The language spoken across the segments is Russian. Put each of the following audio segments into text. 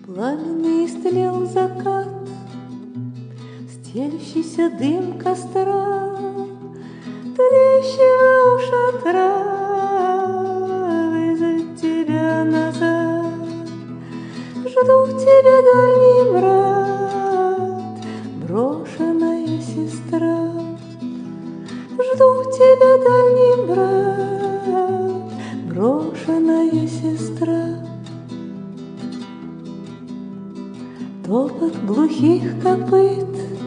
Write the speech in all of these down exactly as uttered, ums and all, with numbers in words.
Пламенный истлел закат, стелющийся дым костра, тлеющего у шатра, вызовет тебя назад. Жду тебя, дальний брат, брошенная сестра. Жду тебя, дальний брат, брошенная сестра. Топот глухих копыт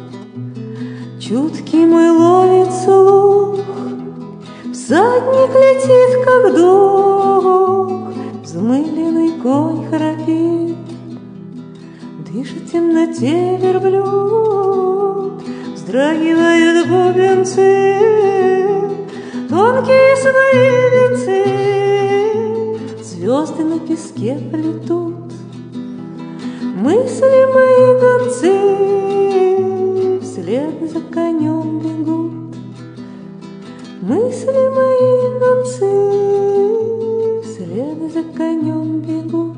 чуткий мой ловит слух. Всадник летит, как дух, взмыленный конь храпит. Дышит в темноте верблюд, вздрагивают бубенцы, тонкие свои венцы, звезды на песке плетут. Мысли мои гонцы вслед за конем бегут. Мысли мои гонцы вслед за конем бегут.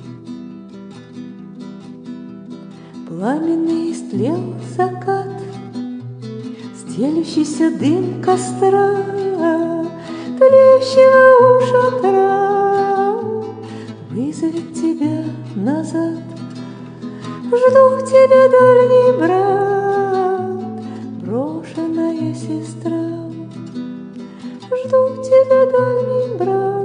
Пламенный истлел закат, стелющийся дым костра, тлеющего у шатра, вызовет тебя назад. Жду тебя, дальний брат, брошенная сестра. Жду тебя, дальний брат.